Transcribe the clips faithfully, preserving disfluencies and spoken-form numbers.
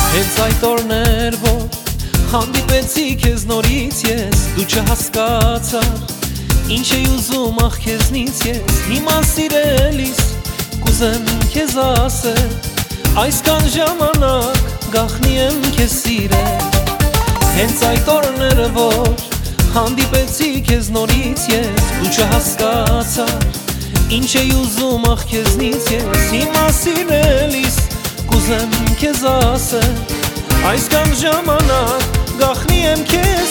Հենց այդ օրներ, որ հանդիպեցի քեզ նորից ես, դու չհասկացար ինչ էի ուզում ախ քեզնից ես։ Հիմա սիրելիս կուզեմ քեզ ասել, այսքան ժամանակ գախնի եմ քեզ սիրել։ Հենց այդ օրները, որ հանդիպեցի քեզ նորից ես, դու չհասկացար ինչ էի ուզում ախ քեզնից ես։ Հիմա սիրելիս կուզեմ քեզ ասել, այսքան ժամանակ գախնի եմ քեզ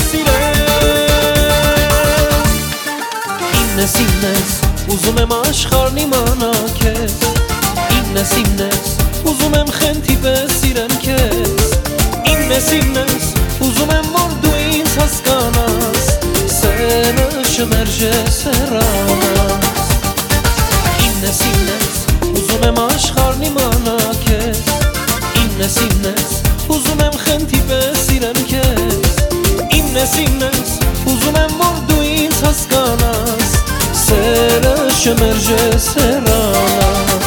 սիրել։ Ինն ես, ինն ես, ուզում եմ աշխարհն իմանա քեզ, ինն ես, ինն ես, ուզում եմ խենթի պես սիրեմ քեզ, ինն ես, ինն ես, ուզում եմ որ դու ինձ հասկանաս, սերը շմերժե սերանաս։ Ինն ես, ինն ես, ուզում եմ աշխարհն իմանա քեզ, ինն ես, ինն ես, ուզում եմ խենթի պես սիրեմ քեզ, ինն ես, ինն ես, ուզում եմ որ դու ինձ հասկանաս, սերը շմերժե սերանաս։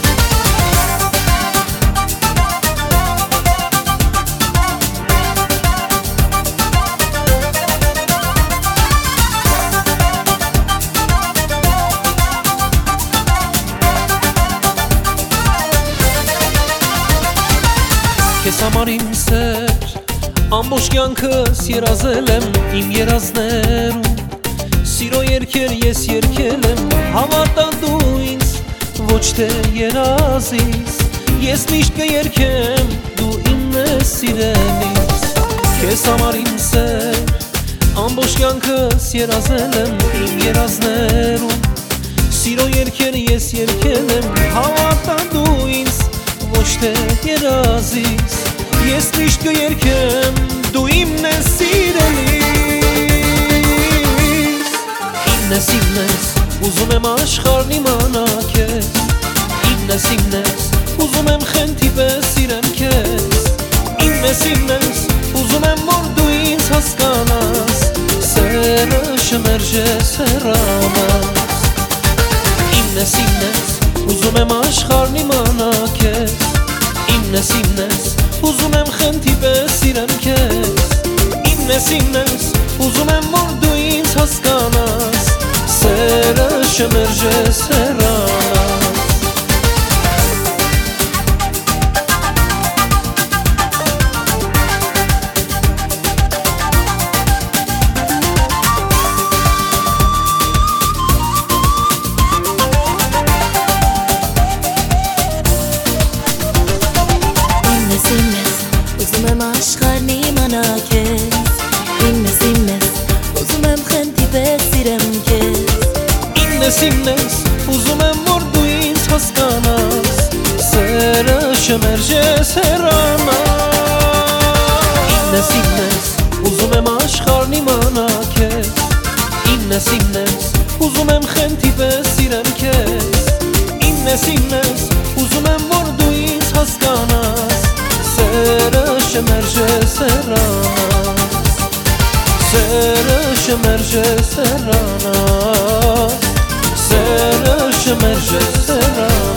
Քեզ համար իմ սեր, ամբողջ կյանքս երազել եմ իմ երազներում, սիրո երգեր ես երգել եմ, հավատա դու ինձ ոչ թե երազիս, ես միշտ կերգեմ դու ինձ ես սիրելիս։ Քեզ համար իմ սեր, ամբողջ կյանքս երազել եմ իմ երազներում, սիրո երգեր ես երգել եմ, հավատա դու ինձ ոչ թե երազիս, ես միշտ կերգեմ դու իմն ես սիրելիս։ Ինն ես, ինն ես, ուզում եմ աշխարհն իմանա քեզ, ինն ես, ինն ես, ուզում եմ խենթի պես սիրեմ քեզ, ինն ես, ինն ես, ուզում եմ որ դու ինձ հասկանաս, սերը շմերժե սերանաս։ Ինն ես, ինն ես, ուզում եմ աշխարհն իմանա քեզ, ինն ես, ինն ես, ուզում եմ խենթի պես սիրեմ քեզ, ինն ես, ինն ես, ուզում եմ որ դու ինձ հասկանաս, սերը շմերժե սերանաս։ Ուզում եմ աշխարհն իմանա քեզ, ինն ես, ինն ես, ուզում եմ խենթի պես սիրեմ քեզ, ինն ես, ինն ես, ուզում եմ որ դու ինձ հասկանաս, սերը շմերժե սերանաս։ Ինն ես, ինն ես, ուզում եմ աշխարհն իմանա քեզ, ինն ես, ինն ես, ուզում եմ խենթի պես սիրեմ քեզ, ինն ես, ինն ես, ուզում եմ որ դու ինձ հասկանաս, սերը շմերժե սերանաս, սերը շմերժե սերանաս, սերը շմերժե սերանաս։